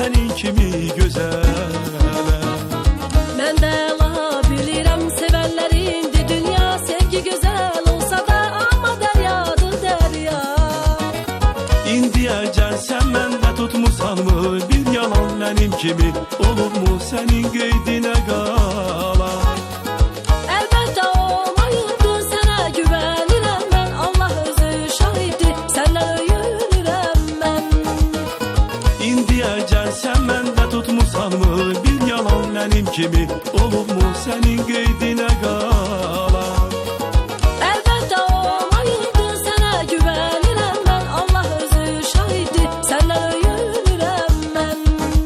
senin kimi gözele. Ben de Allah bilirim sevenlerin de dünya sevgi güzel olsa da ama deryadır derya. İndiyecen sen mende tutmusan mı bir yalan benim kimi, olur mu senin qeydinə qala? Elbette olmayıdır sana güvenirem ben, Allah özü şahidi senden öyünürem ben. İndiyecen sen mende tutmusan mı bir yalan benim kimi, olur mu senin qeydinə qala? Elbette olmayıdır sana güvenirem ben, Allah özü şahidi senden öyünürem ben.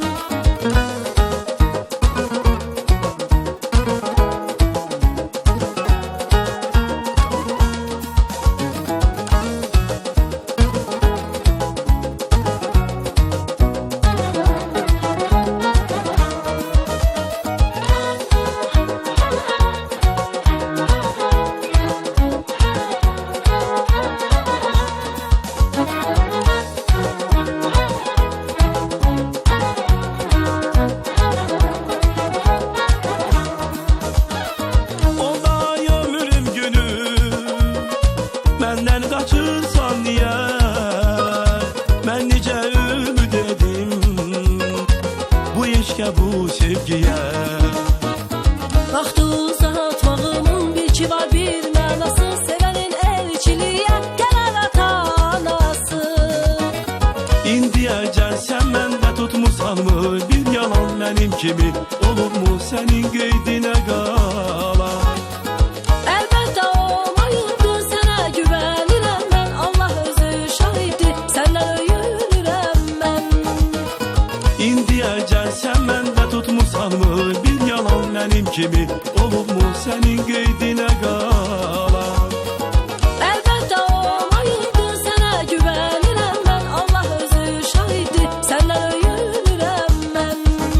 Məndən qaçırsan niyə? Mən necə ümid edim bu eşqə, bu sevgiyə? Vaxtı uzatmağımın bil ki var bir mənası, sevenin elçiliyə gələr ata-anası. İndiyəcən sən məndə tutmusan mı bir yalan mənim kimi, olur mu sənin qeydinə qala? Elbette olmayıdır sana güvenirem ben, Allah özü şahidi senden öyünürem ben. İndiyəcən sən məndə tutmusan mı bir yalan mənim kimi, olur mu sənin qeydinə qala? Elbette olmayıdır sana güvenirem ben, Allah özü şahidi senden öyünürem ben.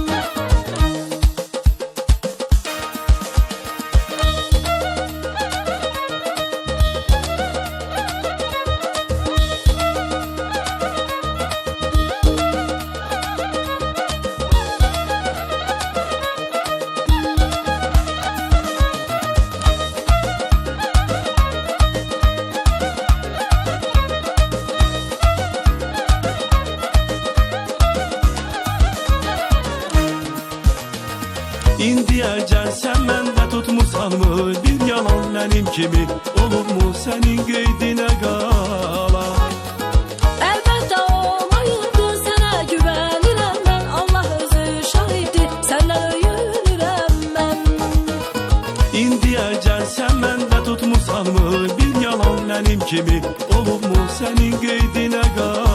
İndiyəcən sən məndə tutmusan mı bir yalan mənim kimi, olur mu sənin qeydinə qala? Elbette olmayıdır sana güvenirem ben, Allah özü şahidi senden öyünürem ben. İndiyəcən sən məndə tutmusan mı bir yalan mənim kimi, olur mu sənin qeydinə qala?